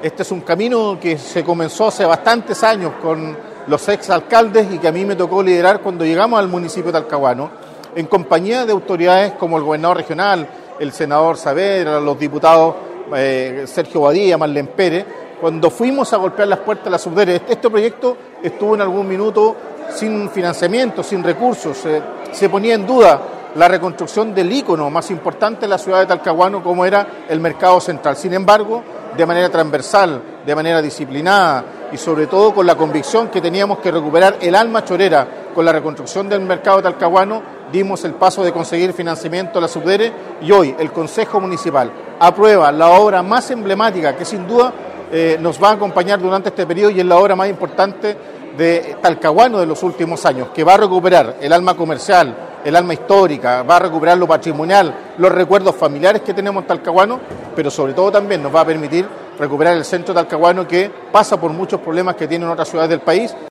Este es un camino que se comenzó hace bastantes años con los exalcaldes y que a mí me tocó liderar cuando llegamos al municipio de Talcahuano, en compañía de autoridades como el gobernador regional, el senador Saavedra, los diputados Sergio Badía, Marlene Pérez, cuando fuimos a golpear las puertas de la Subdere. Este proyecto estuvo en algún minuto sin financiamiento, sin recursos, se ponía en duda la reconstrucción del ícono más importante de la ciudad de Talcahuano, como era el mercado central. Sin embargo, de manera transversal, de manera disciplinada y sobre todo con la convicción que teníamos que recuperar el alma chorera con la reconstrucción del mercado talcahuano, dimos el paso de conseguir financiamiento a la Subdere y hoy el Consejo Municipal aprueba la obra más emblemática que sin duda nos va a acompañar durante este periodo y es la obra más importante de Talcahuano de los últimos años, que va a recuperar el alma comercial, el alma histórica, va a recuperar lo patrimonial, los recuerdos familiares que tenemos en Talcahuano, pero sobre todo también nos va a permitir recuperar el centro de Talcahuano, que pasa por muchos problemas que tienen otras ciudades del país.